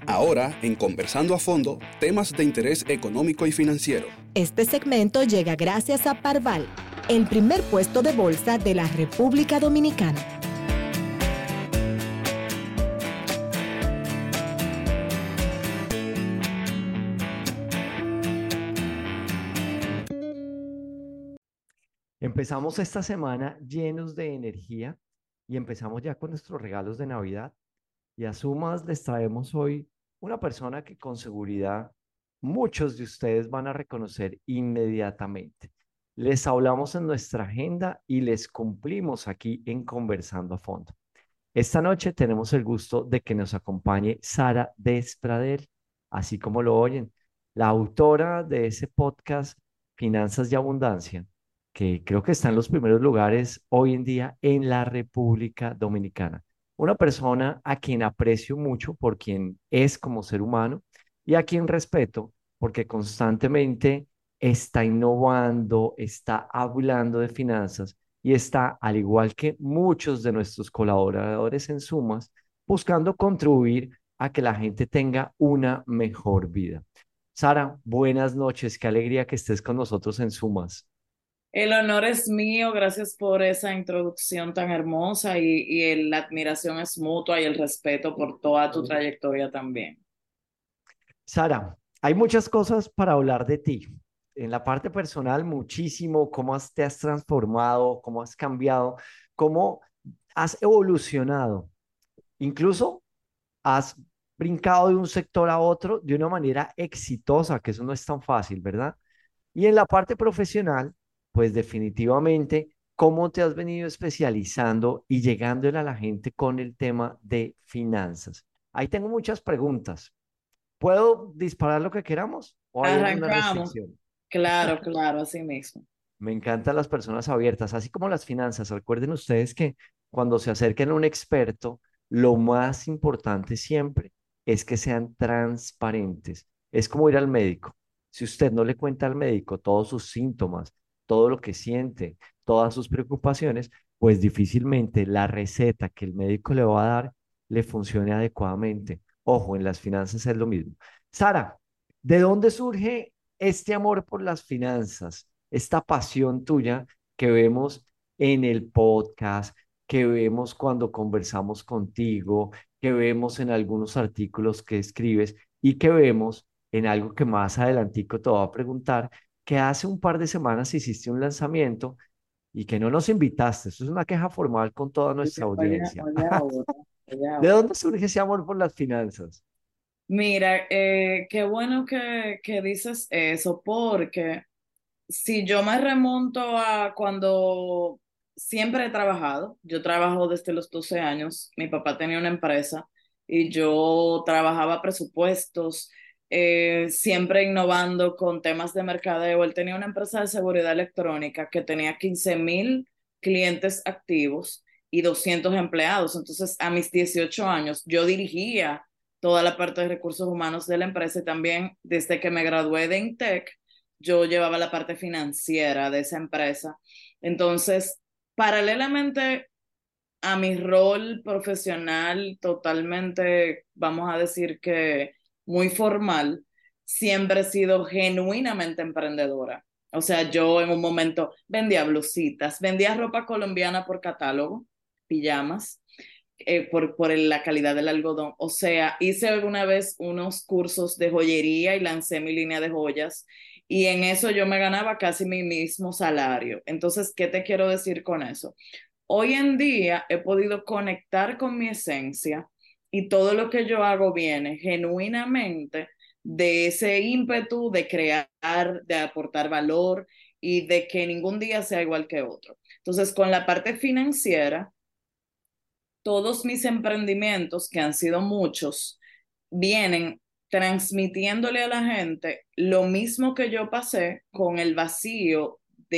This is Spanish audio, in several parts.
Ahora, en Conversando a Fondo, temas de interés económico y financiero. Este segmento llega gracias a Parval, el primer puesto de bolsa de la República Dominicana. Empezamos esta semana llenos de energía y empezamos ya con nuestros regalos de Navidad. Y a Sumas les traemos hoy una persona que con seguridad muchos de ustedes van a reconocer inmediatamente. Les hablamos en nuestra agenda y les cumplimos aquí en Conversando a Fondo. Esta noche tenemos el gusto de que nos acompañe Sara Despradel, así como lo oyen, la autora de ese podcast Finanzas y Abundancia, que creo que está en los primeros lugares hoy en día en la República Dominicana. Una persona a quien aprecio mucho por quien es como ser humano y a quien respeto porque constantemente está innovando, está hablando de finanzas y está, al igual que muchos de nuestros colaboradores en Sumas, buscando contribuir a que la gente tenga una mejor vida. Sara, buenas noches, qué alegría que estés con nosotros en Sumas. El honor es mío, gracias por esa introducción tan hermosa y la admiración es mutua y el respeto por toda tu trayectoria también. Sara, hay muchas cosas para hablar de ti. En la parte personal, muchísimo, te has transformado, cómo has cambiado, cómo has evolucionado. Incluso has brincado de un sector a otro de una manera exitosa, que eso no es tan fácil, ¿verdad? Y en la parte profesional, pues definitivamente, ¿cómo te has venido especializando y llegándole a la gente con el tema de finanzas? Ahí tengo muchas preguntas. ¿Puedo disparar lo que queramos o hay alguna Arrancamos. restricción? Claro, claro, así mismo. Me encantan las personas abiertas, así como las finanzas. Recuerden ustedes que cuando se acerquen a un experto, lo más importante siempre es que sean transparentes. Es como ir al médico. Si usted no le cuenta al médico todos sus síntomas, todo lo que siente, todas sus preocupaciones, pues difícilmente la receta que el médico le va a dar le funcione adecuadamente. Ojo, en las finanzas es lo mismo. Sara, ¿de dónde surge este amor por las finanzas? Esta pasión tuya que vemos en el podcast, que vemos cuando conversamos contigo, que vemos en algunos artículos que escribes y que vemos en algo que más adelantico te voy a preguntar, que hace un par de semanas hiciste un lanzamiento y que no nos invitaste. Eso es una queja formal con toda nuestra Oye, audiencia. oye ahora, oye ¿De ahora. dónde surge ese amor por las finanzas? Mira, qué bueno que dices eso, porque si yo me remonto a cuando siempre he trabajado, yo trabajo desde los 12 años, mi papá tenía una empresa y yo trabajaba presupuestos, siempre innovando con temas de mercadeo. Él tenía una empresa de seguridad electrónica que tenía 15,000 clientes activos y 200 empleados. Entonces, a mis 18 años, yo dirigía toda la parte de recursos humanos de la empresa y también desde que me gradué de INTEC yo llevaba la parte financiera de esa empresa. Entonces, paralelamente a mi rol profesional totalmente, vamos a decir que muy formal, siempre he sido genuinamente emprendedora. O sea, yo en un momento vendía blusitas, vendía ropa colombiana por catálogo, pijamas, la calidad del algodón. O sea, hice alguna vez unos cursos de joyería y lancé mi línea de joyas y en eso yo me ganaba casi mi mismo salario. Entonces, ¿qué te quiero decir con eso? Hoy en día he podido conectar con mi esencia y todo lo que yo hago viene genuinamente de ese ímpetu de crear, de aportar valor y de que ningún día sea igual que otro. Entonces, con la parte financiera, todos mis emprendimientos, que han sido muchos, vienen transmitiéndole a la gente lo mismo que yo pasé con el vacío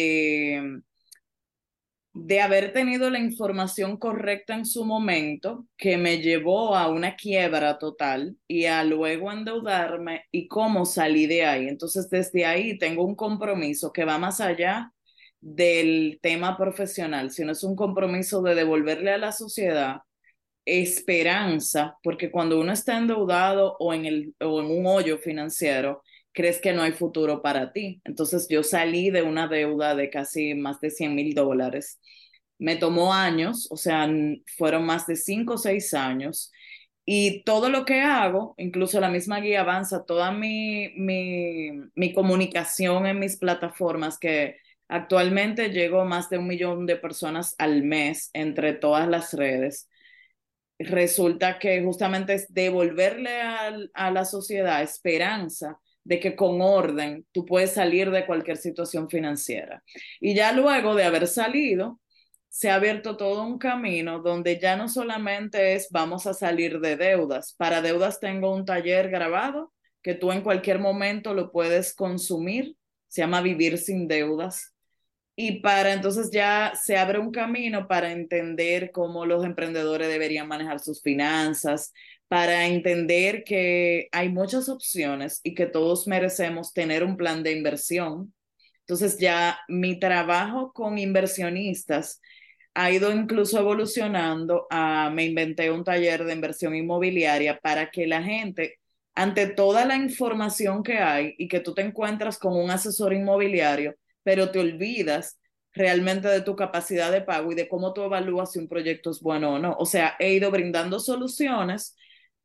de haber tenido la información correcta en su momento, que me llevó a una quiebra total y a luego endeudarme y cómo salí de ahí. Entonces, desde ahí tengo un compromiso que va más allá del tema profesional, sino es un compromiso de devolverle a la sociedad esperanza, porque cuando uno está endeudado o en un hoyo financiero, crees que no hay futuro para ti. Entonces yo salí de una deuda de casi más de $100,000. Me tomó años, o sea, fueron más de 5 o 6 años. Y todo lo que hago, incluso la misma guía avanza, toda mi comunicación en mis plataformas, que actualmente llego a más de 1 millón de personas al mes entre todas las redes. Resulta que justamente es devolverle a la sociedad esperanza de que con orden tú puedes salir de cualquier situación financiera. Y ya luego de haber salido, se ha abierto todo un camino donde ya no solamente es vamos a salir de deudas. Para deudas tengo un taller grabado que tú en cualquier momento lo puedes consumir. Se llama Vivir sin Deudas. Y para entonces ya se abre un camino para entender cómo los emprendedores deberían manejar sus finanzas, para entender que hay muchas opciones y que todos merecemos tener un plan de inversión. Entonces ya mi trabajo con inversionistas ha ido incluso evolucionando me inventé un taller de inversión inmobiliaria para que la gente, ante toda la información que hay y que tú te encuentras con un asesor inmobiliario, pero te olvidas realmente de tu capacidad de pago y de cómo tú evalúas si un proyecto es bueno o no. O sea, he ido brindando soluciones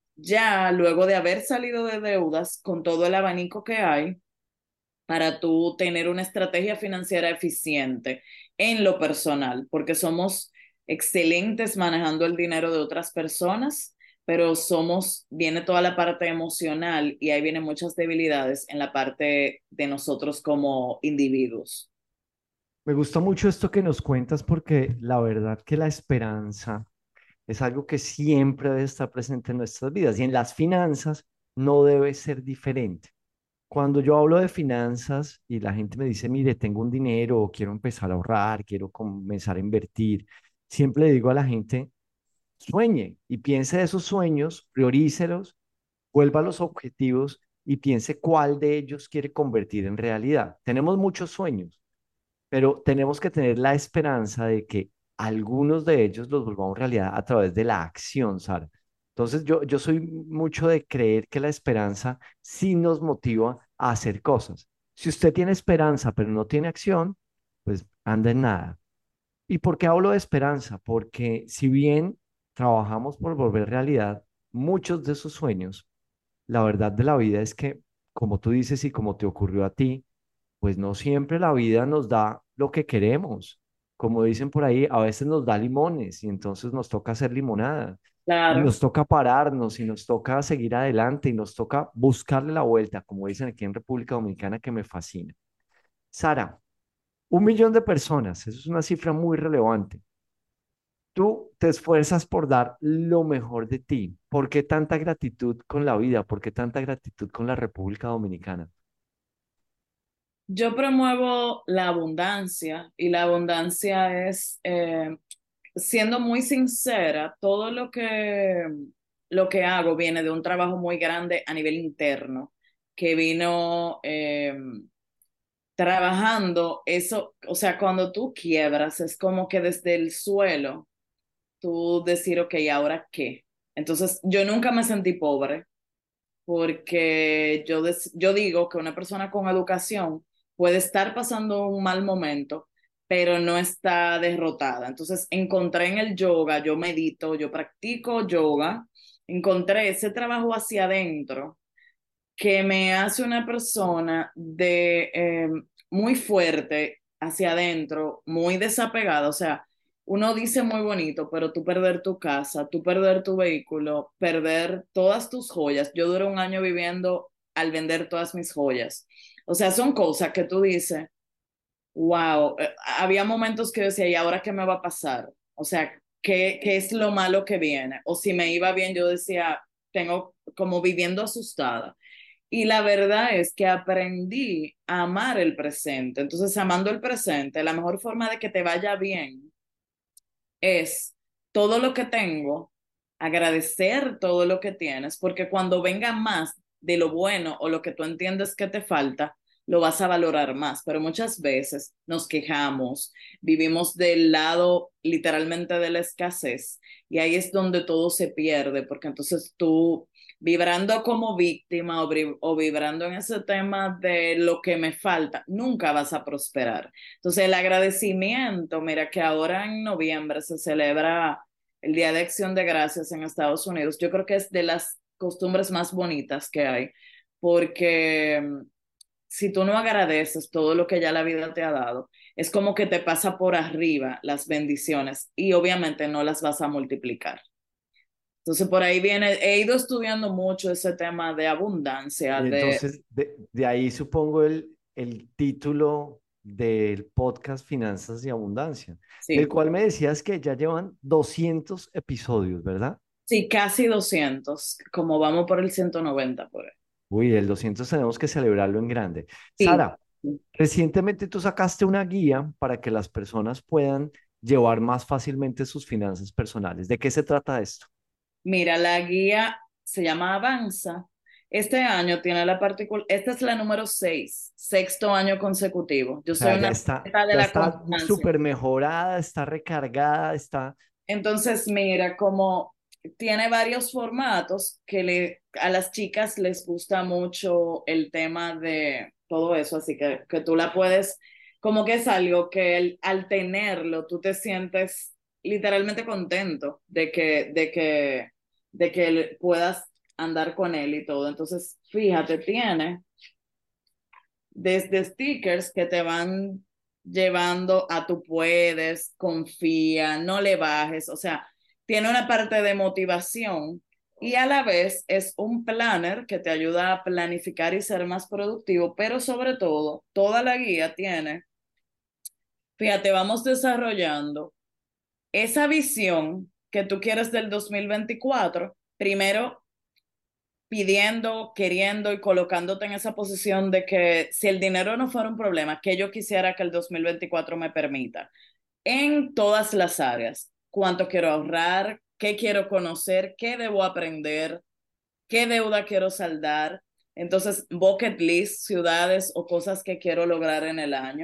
ya luego de haber salido de deudas con todo el abanico que hay para tú tener una estrategia financiera eficiente en lo personal, porque somos excelentes manejando el dinero de otras personas, pero viene toda la parte emocional y ahí vienen muchas debilidades en la parte de nosotros como individuos. Me gusta mucho esto que nos cuentas porque la verdad que la esperanza es algo que siempre debe estar presente en nuestras vidas y en las finanzas no debe ser diferente. Cuando yo hablo de finanzas y la gente me dice, mire, tengo un dinero, quiero empezar a ahorrar, quiero comenzar a invertir, siempre le digo a la gente, sueñe y piense de esos sueños, priorícelos, vuelva a los objetivos y piense cuál de ellos quiere convertir en realidad. Tenemos muchos sueños, pero tenemos que tener la esperanza de que algunos de ellos los volvamos realidad a través de la acción, Sara. Entonces, yo soy mucho de creer que la esperanza sí nos motiva a hacer cosas. Si usted tiene esperanza, pero no tiene acción, pues anda en nada. ¿Y por qué hablo de esperanza? Porque si bien trabajamos por volver realidad muchos de esos sueños, la verdad de la vida es que, como tú dices y como te ocurrió a ti, pues no siempre la vida nos da lo que queremos. Como dicen por ahí, a veces nos da limones y entonces nos toca hacer limonada. Y Claro. nos toca pararnos y nos toca seguir adelante y nos toca buscarle la vuelta, como dicen aquí en República Dominicana, que me fascina. Sara, 1 millón de personas, eso es una cifra muy relevante. Tú te esfuerzas por dar lo mejor de ti. ¿Por qué tanta gratitud con la vida? ¿Por qué tanta gratitud con la República Dominicana? Yo promuevo la abundancia y la abundancia es, siendo muy sincera, todo lo que hago viene de un trabajo muy grande a nivel interno, que vino trabajando eso, o sea, cuando tú quiebras, es como que desde el suelo, tú decir, ok, ¿ahora qué? Entonces, yo nunca me sentí pobre porque yo digo que una persona con educación puede estar pasando un mal momento, pero no está derrotada. Entonces, encontré en el yoga, yo medito, yo practico yoga, encontré ese trabajo hacia adentro que me hace una persona muy fuerte hacia adentro, muy desapegada. O sea, uno dice muy bonito, pero tú perder tu casa, tú perder tu vehículo, perder todas tus joyas. Yo duré un año viviendo al vender todas mis joyas. O sea, son cosas que tú dices, wow, había momentos que yo decía, ¿y ahora qué me va a pasar? O sea, ¿qué es lo malo que viene? O si me iba bien, yo decía, tengo como viviendo asustada. Y la verdad es que aprendí a amar el presente. Entonces, amando el presente, la mejor forma de que te vaya bien es todo lo que tengo, agradecer todo lo que tienes, porque cuando venga más de lo bueno o lo que tú entiendes que te falta, lo vas a valorar más. Pero muchas veces nos quejamos, vivimos del lado literalmente de la escasez y ahí es donde todo se pierde, porque entonces tú vibrando como víctima o vibrando en ese tema de lo que me falta, nunca vas a prosperar. Entonces el agradecimiento, mira que ahora en noviembre se celebra el Día de Acción de Gracias en Estados Unidos. Yo creo que es de las costumbres más bonitas que hay, porque si tú no agradeces todo lo que ya la vida te ha dado, es como que te pasa por arriba las bendiciones y obviamente no las vas a multiplicar. Entonces por ahí viene, he ido estudiando mucho ese tema de abundancia, Y entonces, de ahí supongo el título del podcast Finanzas y Abundancia, del sí, cual me decías que ya llevan 200 episodios, ¿verdad? sí, casi 200, como vamos por el 190 por ahí. Uy, el 200 tenemos que celebrarlo en grande. Sí. Sara, recientemente tú sacaste una guía para que las personas puedan llevar más fácilmente sus finanzas personales. ¿De qué se trata esto? Mira, la guía se llama Avanza. Este año tiene la particular, esta es la número 6, sexto año consecutivo. Yo O soy sea, una atleta de ya la está constancia. súper mejorada, está recargada, está... Entonces, mira, como tiene varios formatos a las chicas les gusta mucho el tema de todo eso, así que tú la puedes, como que es algo que al tenerlo tú te sientes literalmente contento de que puedas andar con él y todo. Entonces, fíjate, tiene desde stickers que te van llevando a tú puedes, confía, no le bajes, o sea, tiene una parte de motivación y a la vez es un planner que te ayuda a planificar y ser más productivo, pero sobre todo, toda la guía tiene, fíjate, vamos desarrollando esa visión que tú quieres del 2024 primero pidiendo, queriendo y colocándote en esa posición de que si el dinero no fuera un problema, que yo quisiera que el 2024 me permita, en todas las áreas, cuánto quiero ahorrar, qué quiero conocer, qué debo aprender, qué deuda quiero saldar. Entonces, bucket list, ciudades o cosas que quiero lograr en el año.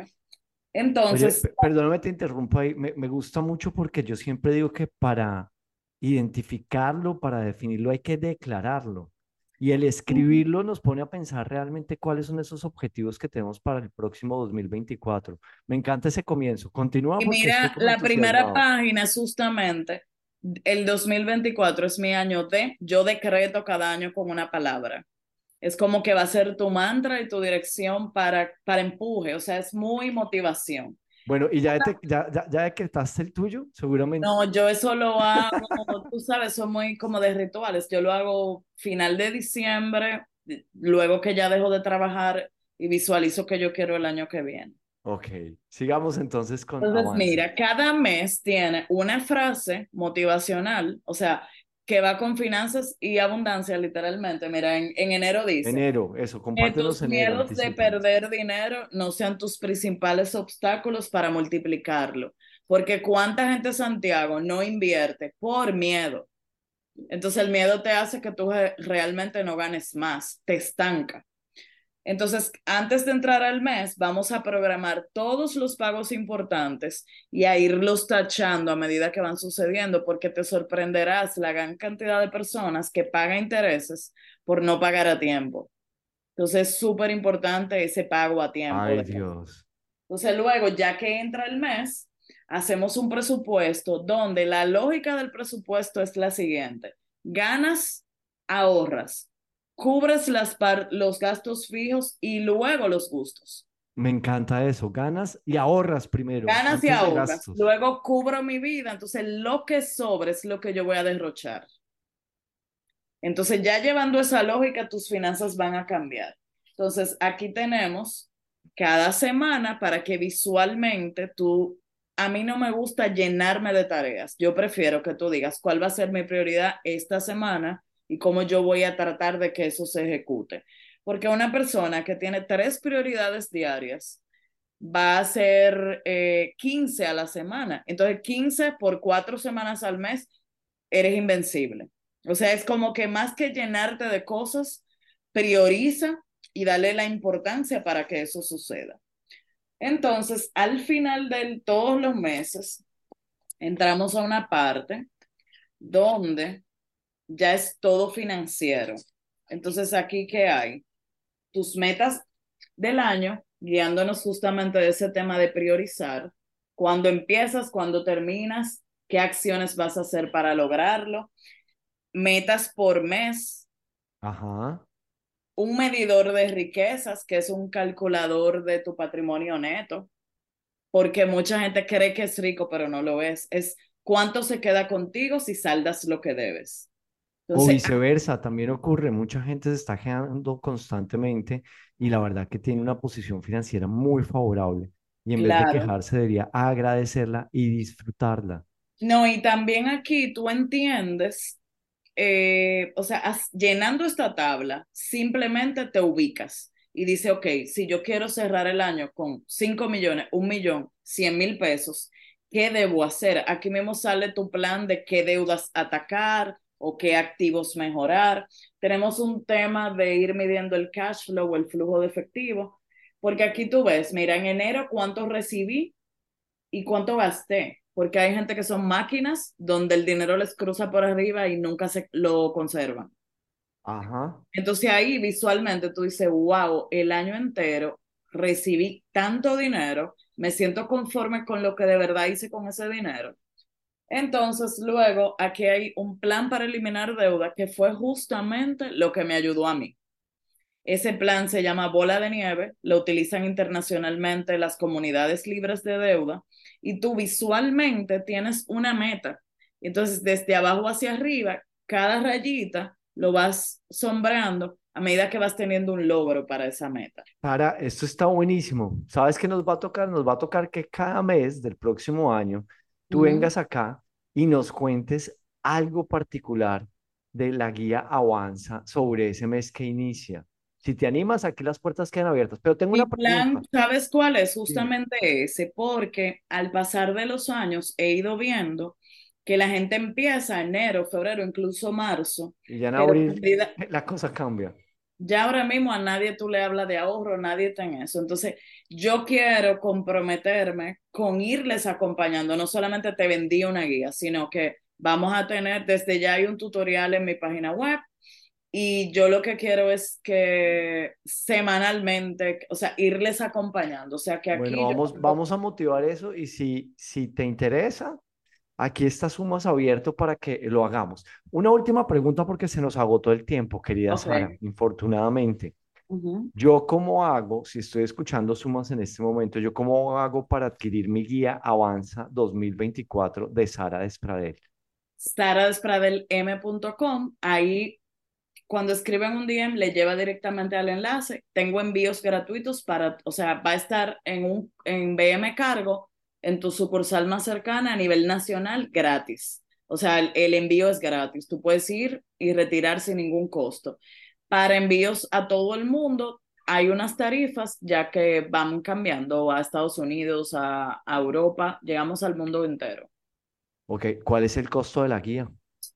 Oye, Entonces, perdóname, te interrumpo ahí. Me gusta mucho porque yo siempre digo que para identificarlo, para definirlo, hay que declararlo. Y el escribirlo nos pone a pensar realmente cuáles son esos objetivos que tenemos para el próximo 2024. Me encanta ese comienzo. Continúa y porque estoy mira, como la primera entusiasmado. página es justamente el 2024 es mi año de, yo decreto cada año con una palabra. Es como que va a ser tu mantra y tu dirección para empuje, o sea, es muy motivación. Bueno, y ya decretaste el tuyo, seguramente. No, yo eso lo hago, tú sabes, son muy como de rituales. Yo lo hago final de diciembre, luego que ya dejo de trabajar y visualizo que yo quiero el año que viene. Ok, sigamos entonces con Entonces, Avanza. mira, cada mes tiene una frase motivacional, o sea, que va con finanzas y abundancia, literalmente. Mira, en enero dice, Enero, eso, que tus compártenos enero, miedos de anticípanos. perder dinero no sean tus principales obstáculos para multiplicarlo. Porque cuánta gente, Santiago, no invierte por miedo. Entonces el miedo te hace que tú realmente no ganes más, te estanca. Entonces, antes de entrar al mes, vamos a programar todos los pagos importantes y a irlos tachando a medida que van sucediendo, porque te sorprenderás la gran cantidad de personas que pagan intereses por no pagar a tiempo. Entonces, es súper importante ese pago a tiempo. Ay, Dios. Entonces, luego, ya que entra el mes, hacemos un presupuesto donde la lógica del presupuesto es la siguiente. Ganas, ahorras, cubres los gastos fijos y luego los gustos. Me encanta eso. Ganas y ahorras primero, Ganas y antes de ahorras, gastos. luego cubro mi vida, entonces lo que sobra es lo que yo voy a derrochar. Entonces, ya llevando esa lógica, tus finanzas van a cambiar. Entonces, aquí tenemos cada semana para que visualmente a mí no me gusta llenarme de tareas. Yo prefiero que tú digas cuál va a ser mi prioridad esta semana y cómo yo voy a tratar de que eso se ejecute. Porque una persona que tiene 3 prioridades diarias va a ser 15 a la semana. Entonces, 15 por 4 semanas al mes, eres invencible. O sea, es como que más que llenarte de cosas, prioriza y darle la importancia para que eso suceda. Entonces, al final de todos los meses, entramos a una parte donde ya es todo financiero. Entonces, aquí, ¿qué hay? Tus metas del año, guiándonos justamente de ese tema de priorizar, cuándo empiezas, cuándo terminas, qué acciones vas a hacer para lograrlo, metas por mes, Ajá. un medidor de riquezas, que es un calculador de tu patrimonio neto, porque mucha gente cree que es rico, pero no lo es cuánto se queda contigo si saldas lo que debes. O Entonces, viceversa, también ocurre, mucha gente se está quejando constantemente y la verdad que tiene una posición financiera muy favorable y en vez de claro. quejarse debería agradecerla y disfrutarla. No, y también aquí tú entiendes, o sea, llenando esta tabla, simplemente te ubicas y dice, ok, si yo quiero cerrar el año con 5 millones, 1 millón, 100,000 pesos, ¿qué debo hacer? Aquí mismo sale tu plan de qué deudas atacar o qué activos mejorar. Tenemos un tema de ir midiendo el cash flow o el flujo de efectivo, porque aquí tú ves, mira, en enero cuánto recibí y cuánto gasté, porque hay gente que son máquinas donde el dinero les cruza por arriba y nunca se lo conservan. Ajá. Entonces ahí visualmente tú dices, wow, el año entero recibí tanto dinero, me siento conforme con lo que de verdad hice con ese dinero. Entonces luego aquí hay un plan para eliminar deuda que fue justamente lo que me ayudó a mí. Ese plan se llama Bola de Nieve, lo utilizan internacionalmente las comunidades libres de deuda y tú visualmente tienes una meta. Entonces, desde abajo hacia arriba, cada rayita lo vas sombreando a medida que vas teniendo un logro para esa meta. Sara, esto está buenísimo. ¿Sabes qué nos va a tocar? Nos va a tocar que cada mes del próximo año tú Ujú. vengas acá y nos cuentes algo particular de la guía Avanza sobre ese mes que inicia. Si te animas, aquí las puertas quedan abiertas. Pero tengo Mi una plan, pregunta. ¿sabes cuál es? Dime. Justamente ese, porque al pasar de los años he ido viendo que la gente empieza enero, febrero, incluso marzo, Y ya en pero abril la cosa cambia. ya ahora mismo a nadie tú le hablas de ahorro, nadie está en eso. Entonces, yo quiero comprometerme con irles acompañando. No solamente te vendí una guía, sino que vamos a tener, desde ya hay un tutorial en mi página web y yo lo que quiero es que semanalmente, o sea, irles acompañando. O sea, que Bueno, aquí yo vamos a motivar eso y si te interesa, aquí está Sumas abierto para que lo hagamos. Una última pregunta porque se nos agotó el tiempo, querida Ok. Sara, infortunadamente. Ujú. ¿Yo cómo hago, si estoy escuchando Sumas en este momento, yo cómo hago para adquirir mi guía Avanza 2024 de Sara Despradel? saradespradelm.com, ahí cuando escriben un DM le lleva directamente al enlace. Tengo envíos gratuitos para, o sea, va a estar en BM Cargo, en tu sucursal más cercana a nivel nacional, gratis. O sea, el envío es gratis. Tú puedes ir y retirar sin ningún costo. Para envíos a todo el mundo hay unas tarifas ya que van cambiando a Estados Unidos, a Europa, llegamos al mundo entero. Ok, ¿cuál es el costo de la guía?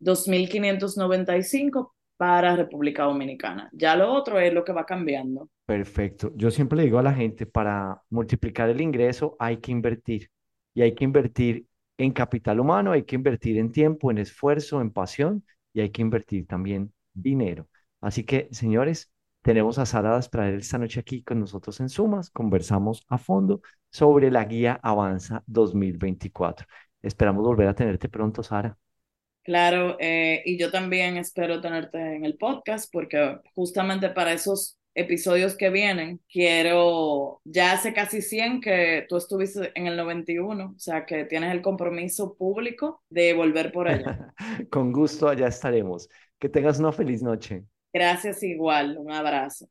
2.595 para República Dominicana. Ya lo otro es lo que va cambiando. Perfecto. Yo siempre le digo a la gente, para multiplicar el ingreso hay que invertir. Y hay que invertir en capital humano, hay que invertir en tiempo, en esfuerzo, en pasión y hay que invertir también dinero. Así que, señores, tenemos a Sara Dasprader esta noche aquí con nosotros en Sumas. Conversamos a fondo sobre la guía Avanza 2024. Esperamos volver a tenerte pronto, Sara. Claro, y yo también espero tenerte en el podcast porque justamente para esos episodios que vienen, quiero, ya hace casi 100 que tú estuviste en el 91, o sea que tienes el compromiso público de volver por allá. Con gusto, allá estaremos. Que tengas una feliz noche. Gracias igual, un abrazo.